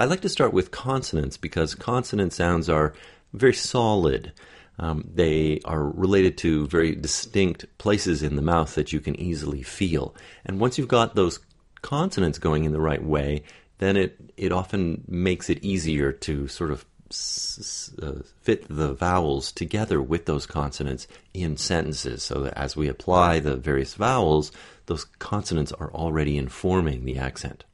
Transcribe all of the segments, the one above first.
I like to start with consonants because consonant sounds are very solid. They are related to very distinct places in the mouth that you can easily feel. And once you've got those consonants going in the right way, then it often makes it easier to sort of fit the vowels together with those consonants in sentences, so that as we apply the various vowels, those consonants are already informing the accent.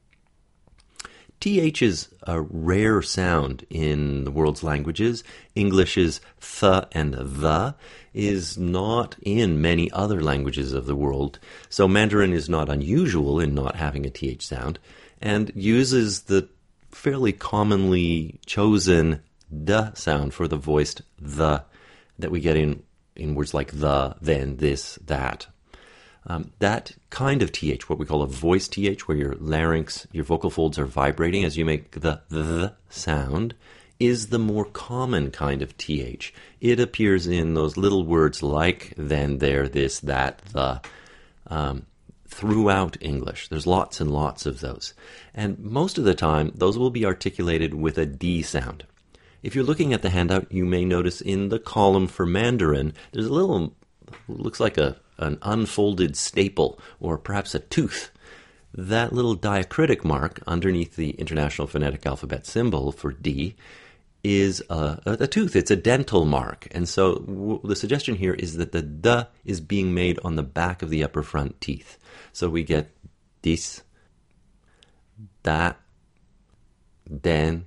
TH is a rare sound in the world's languages. English's th and the is not in many other languages of the world, so Mandarin is not unusual in not having a TH sound, and uses the fairly commonly chosen d sound for the voiced the that we get in words like the, then, this, that. That kind of TH, what we call a voice TH, where your larynx, your vocal folds are vibrating as you make the sound, is the more common kind of TH. It appears in those little words like then, there, this, that, the, throughout English. There's lots and lots of those. And most of the time, those will be articulated with a D sound. If you're looking at the handout, you may notice in the column for Mandarin, there's a little, looks like an unfolded staple, or perhaps a tooth. That little diacritic mark underneath the International Phonetic Alphabet symbol for D is a tooth. It's a dental mark. And so the suggestion here is that the D is being made on the back of the upper front teeth. So we get this, that, then.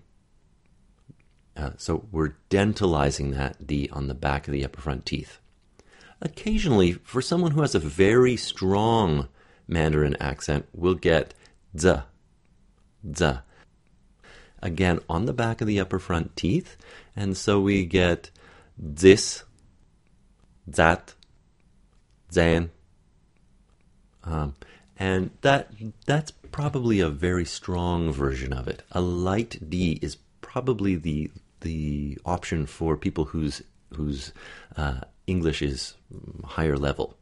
So we're dentalizing that D on the back of the upper front teeth. Occasionally, for someone who has a very strong Mandarin accent, we'll get z, z. Again, on the back of the upper front teeth. And so we get this, that, zan. And that's probably a very strong version of it. A light D is probably the option for people whose English is higher level.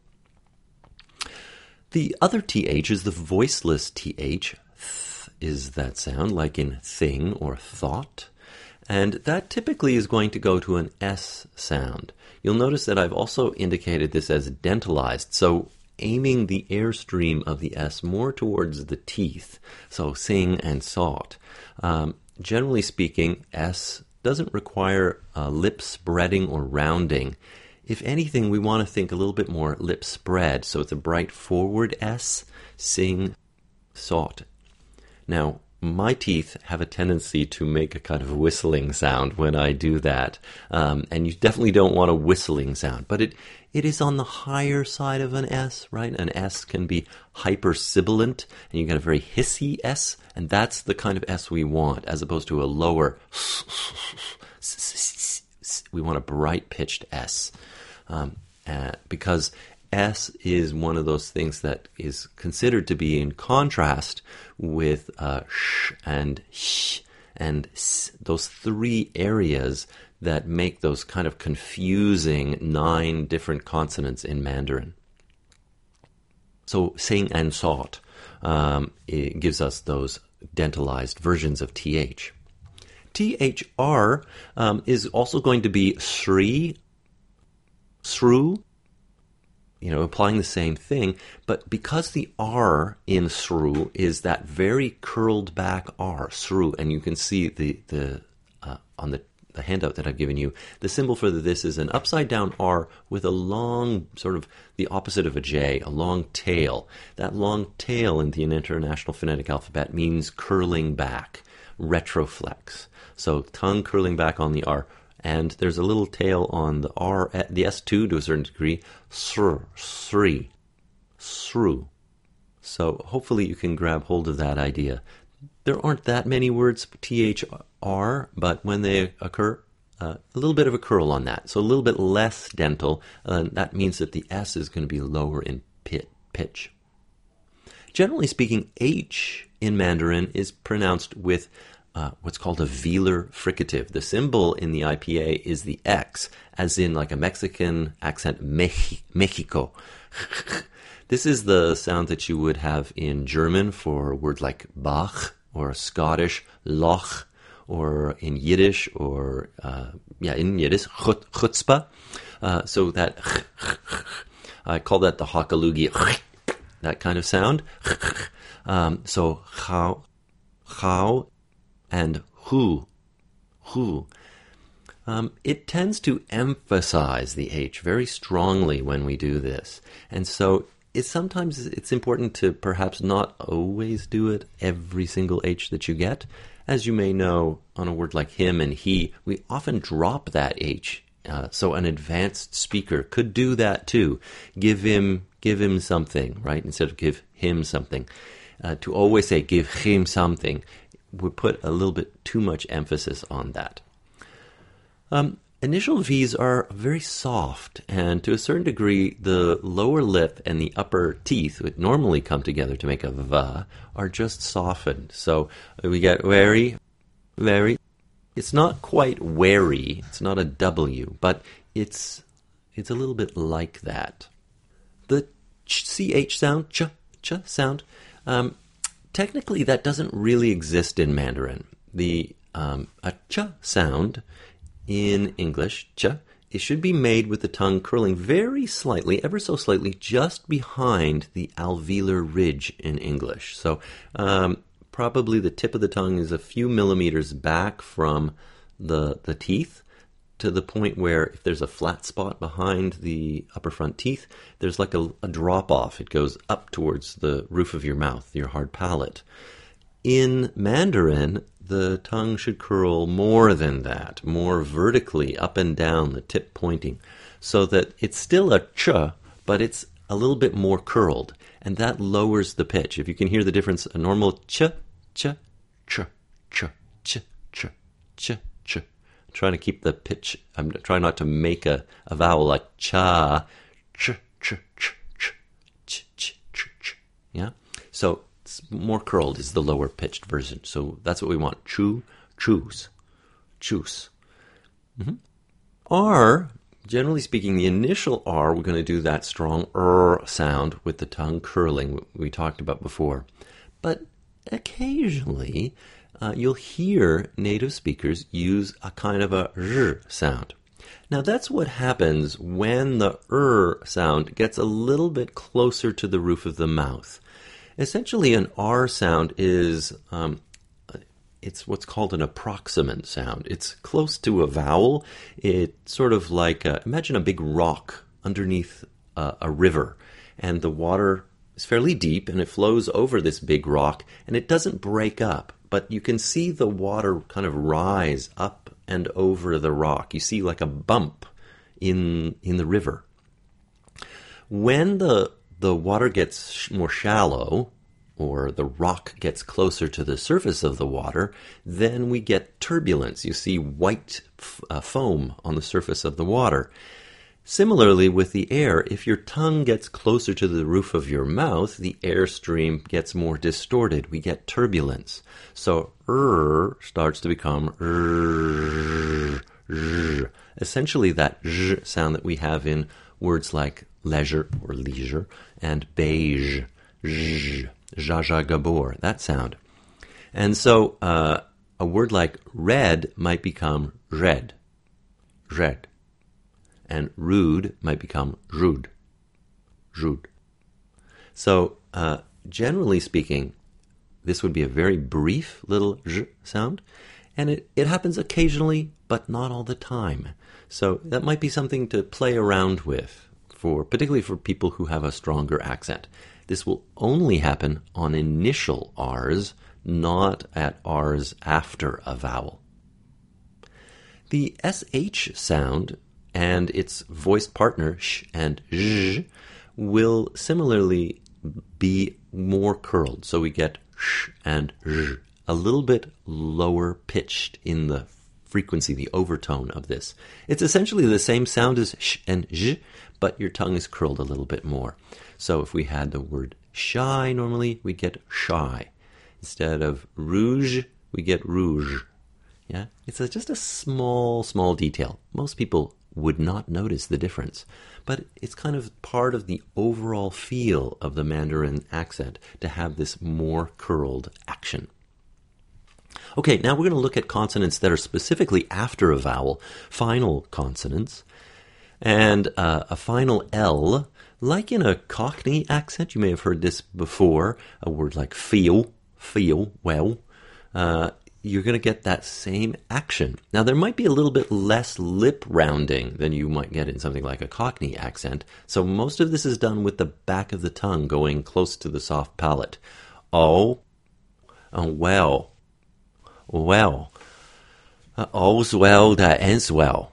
The other TH is the voiceless TH. Th is that sound, like in thing or thought. And that typically is going to go to an S sound. You'll notice that I've also indicated this as dentalized, so aiming the airstream of the S more towards the teeth, so sing and sought. Generally speaking, S doesn't require lip spreading or rounding. If anything, we want to think a little bit more lip spread, so it's a bright forward S, sing, sought. Now, my teeth have a tendency to make a kind of whistling sound when I do that, and you definitely don't want a whistling sound, but it is on the higher side of an S, right? An S can be hypersibilant, and you get a very hissy S, and that's the kind of S we want, as opposed to a lower, we want a bright-pitched S, because S is one of those things that is considered to be in contrast with sh and sh and s, those three areas that make those kind of confusing 9 different consonants in Mandarin. So sing and sought it gives us those dentalized versions of TH. THR is also going to be sri, sru, applying the same thing, but because the R in sru is that very curled back R, sru, and you can see the on the handout that I've given you, the symbol for this is an upside down R with a long, sort of the opposite of a J, a long tail. That long tail in the International Phonetic Alphabet means curling back, retroflex. So tongue curling back on the R. And there's a little tail on the R, the S2 to a certain degree, sr, sri, sru. So hopefully you can grab hold of that idea. There aren't that many words THR, but when they occur, a little bit of a curl on that. So a little bit less dental, that means that the S is going to be lower in pitch. Generally speaking, H in Mandarin is pronounced with what's called a velar fricative. The symbol in the IPA is the X, as in like a Mexican accent, Mexico. This is the sound that you would have in German for a word like Bach, or a Scottish loch, or in Yiddish, in Yiddish, chutzpah. So that, I call that the Hakalugi, that kind of sound. So how and who. It tends to emphasize the H very strongly when we do this. And so sometimes it's important to perhaps not always do it every single H that you get. As you may know, on a word like him and he, we often drop that H. So an advanced speaker could do that too. Give him something, right? Instead of give him something. To always say give him something would put a little bit too much emphasis on that. Initial V's are very soft, and to a certain degree, the lower lip and the upper teeth, which normally come together to make a V, are just softened. So we get very, very. It's not quite wary. It's not a W, but it's a little bit like that. The CH sound, ch sound, technically that doesn't really exist in Mandarin. The a ch sound in English, ch, it should be made with the tongue curling very slightly, ever so slightly, just behind the alveolar ridge in English. So probably the tip of the tongue is a few millimeters back from the teeth, to the point where if there's a flat spot behind the upper front teeth, there's like a drop-off. It goes up towards the roof of your mouth, your hard palate. In Mandarin, the tongue should curl more than that, more vertically up and down, the tip pointing, so that it's still a ch, but it's a little bit more curled, and that lowers the pitch. If you can hear the difference, a normal ch, ch, ch, ch, ch, ch, ch, ch. I'm trying to keep the pitch. I'm trying not to make a vowel like cha, ch, ch, ch, ch, ch, ch, ch, ch. Yeah? So more curled is the lower pitched version. So that's what we want. Choose. Mm-hmm. R, generally speaking, the initial R, we're going to do that strong sound with the tongue curling we talked about before. But occasionally, you'll hear native speakers use a kind of a R sound. Now that's what happens when the sound gets a little bit closer to the roof of the mouth. Essentially, an R sound is, it's what's called an approximant sound. It's close to a vowel. It's sort of like, imagine a big rock underneath a river, and the water is fairly deep, and it flows over this big rock, and it doesn't break up, but you can see the water kind of rise up and over the rock. You see like a bump in the river. When the water gets more shallow, or the rock gets closer to the surface of the water, then we get turbulence. You see white foam on the surface of the water. Similarly, with the air, if your tongue gets closer to the roof of your mouth, the airstream gets more distorted. We get turbulence. So, starts to become essentially that sound that we have in words like leisure or leisure and beige, Jaja Gabor, that sound. And so a word like red might become red, and rude might become rude. So generally speaking, this would be a very brief little j sound, and it happens occasionally, but not all the time. So that might be something to play around with, particularly for people who have a stronger accent. This will only happen on initial R's, not at R's after a vowel. The SH sound and its voiced partner, sh and zh, will similarly be more curled. So we get sh and zh, a little bit lower pitched in the frequency, the overtone of this. It's essentially the same sound as sh and zh, but your tongue is curled a little bit more. So if we had the word shy normally, we get shy. Instead of rouge, we get rouge. Yeah, it's just a small detail. Most people would not notice the difference, but it's kind of part of the overall feel of the Mandarin accent to have this more curled action. Okay, now we're going to look at consonants that are specifically after a vowel, final consonants. And a final L, like in a Cockney accent, you may have heard this before, a word like feel, well, you're going to get that same action. Now, there might be a little bit less lip rounding than you might get in something like a Cockney accent, so most of this is done with the back of the tongue going close to the soft palate. Oh, well, all's well that ends well.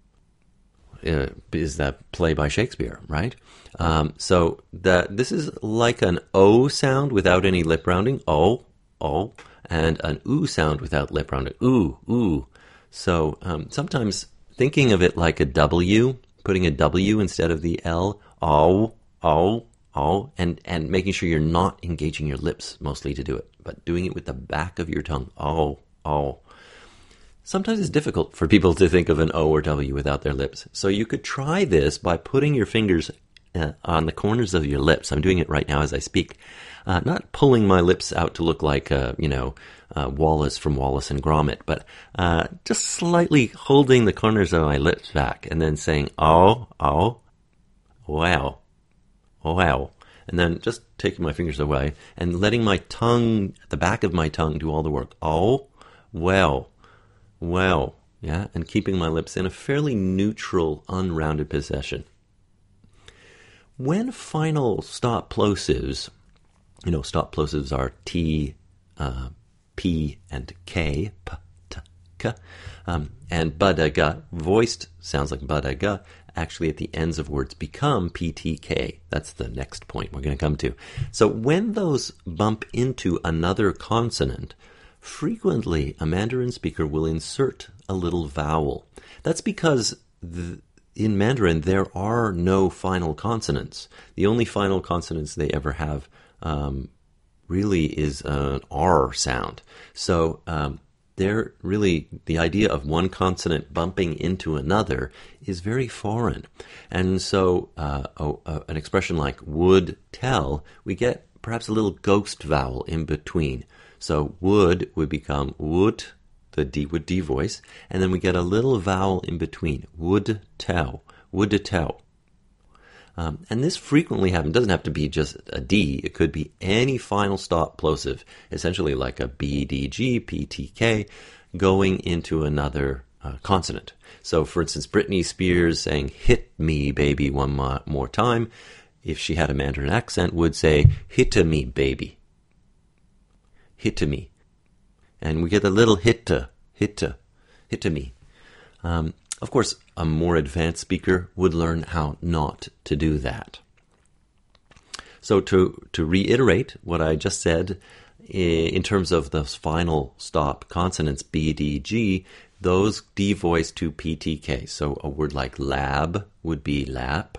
Is that play by Shakespeare, right? So this is like an O sound without any lip rounding, O, and an oo sound without lip rounding, oo. So sometimes thinking of it like a W, putting a W instead of the L, O, and making sure you're not engaging your lips mostly to do it, but doing it with the back of your tongue, O. Sometimes it's difficult for people to think of an O or W without their lips. So you could try this by putting your fingers on the corners of your lips. I'm doing it right now as I speak. Not pulling my lips out to look like, Wallace from Wallace and Gromit, but just slightly holding the corners of my lips back and then saying, oh, wow. And then just taking my fingers away and letting my tongue, the back of my tongue, do all the work. Oh, well, yeah, and keeping my lips in a fairly neutral, unrounded position. When final stop plosives, stop plosives are T, P, and K, P, T, K, and badaga, voiced sounds like badaga, actually at the ends of words become PTK. That's the next point we're going to come to. So when those bump into another consonant, frequently a Mandarin speaker will insert a little vowel. That's because in Mandarin there are no final consonants. The only final consonants they ever have really is an R sound. So they're really, the idea of one consonant bumping into another is very foreign. And so an expression like would tell, we get perhaps a little ghost vowel in between. So would become would, the D would D voice, and then we get a little vowel in between. Would tell. And this frequently happens. It doesn't have to be just a D. It could be any final stop plosive, essentially like a B, D, G, P, T, K, going into another consonant. So, for instance, Britney Spears saying, hit me, baby, one more time, if she had a Mandarin accent, would say, hit me, baby. Hit me. And we get a little hit me. Of course, a more advanced speaker would learn how not to do that. So to reiterate what I just said, in terms of those final stop consonants, B, D, G, those devoice to PTK. So a word like lab would be lap,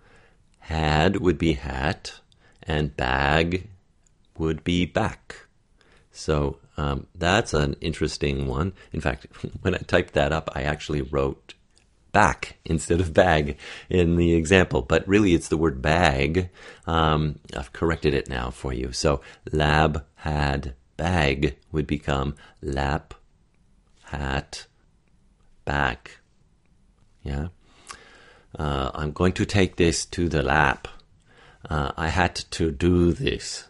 had would be hat, and bag would be back. So that's an interesting one. In fact, when I typed that up, I actually wrote back instead of bag in the example. But really, it's the word bag. I've corrected it now for you. So lab, had, bag would become lap, hat, back. Yeah. I'm going to take this to the lab. I had to do this.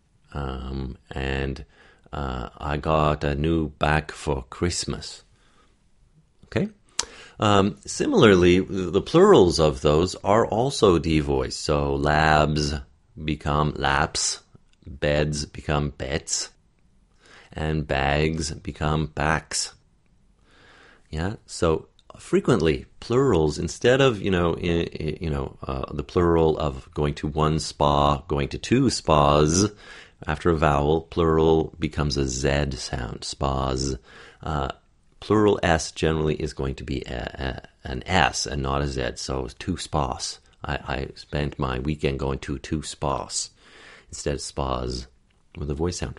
And I got a new bag for Christmas. Okay? Similarly, the plurals of those are also devoiced. So labs become laps, beds become beds, and bags become backs. Yeah? So frequently, plurals, instead of, the plural of going to one spa, going to two spas, after a vowel, plural becomes a Z sound, spas. Plural S generally is going to be an S and not a Z, so two spas. I spent my weekend going to two spas instead of spas with a voice sound.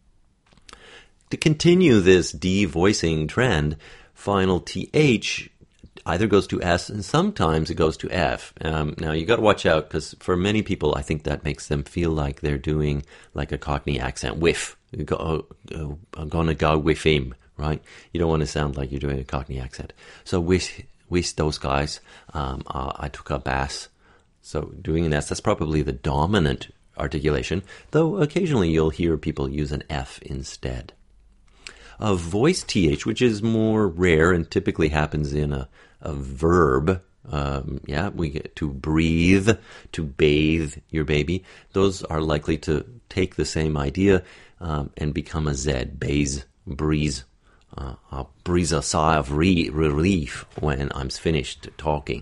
To continue this de-voicing trend, final TH either goes to S and sometimes it goes to F. Now you got to watch out because for many people I think that makes them feel like they're doing like a Cockney accent, whiff. I'm gonna go with him, right? You don't want to sound like you're doing a Cockney accent. So with those guys, I took a bass. So doing an S, that's probably the dominant articulation, though occasionally you'll hear people use an F instead. A voice TH, which is more rare and typically happens in a verb. We get to breathe, to bathe your baby. Those are likely to take the same idea and become a Z, bathe, breeze. I'll breathe a sigh of relief when I'm finished talking.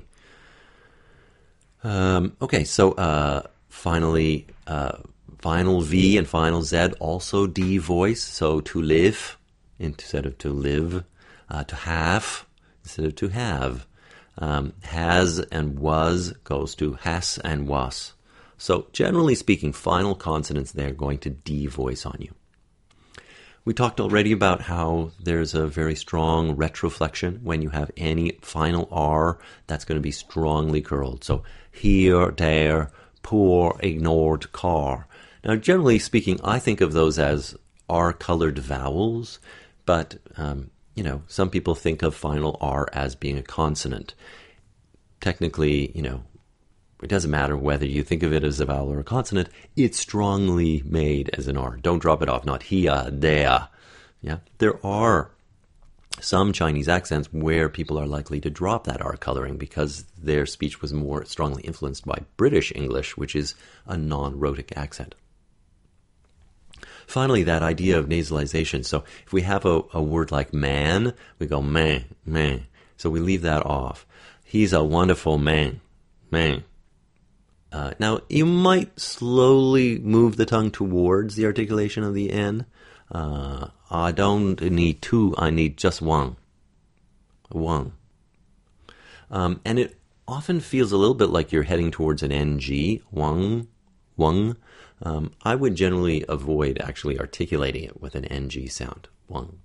Finally, final V and final Z, also D voice. So to live instead of to live, to have instead of to have. Has and was goes to has and was. So generally speaking, final consonants there going to D voice on you. We talked already about how there's a very strong retroflexion when you have any final R that's going to be strongly curled. So here, there, poor, ignored, car. Now, generally speaking, I think of those as R-colored vowels, but, some people think of final R as being a consonant. Technically, it doesn't matter whether you think of it as a vowel or a consonant. It's strongly made as an R. Don't drop it off. Not here, there. Yeah, there are some Chinese accents where people are likely to drop that R coloring because their speech was more strongly influenced by British English, which is a non-rhotic accent. Finally, that idea of nasalization. So if we have a word like man, we go man, man. So we leave that off. He's a wonderful man, man. Now, you might slowly move the tongue towards the articulation of the N. I don't need two, I need just one. One. And it often feels a little bit like you're heading towards an NG, wang, wang. I would generally avoid actually articulating it with an NG sound, wang.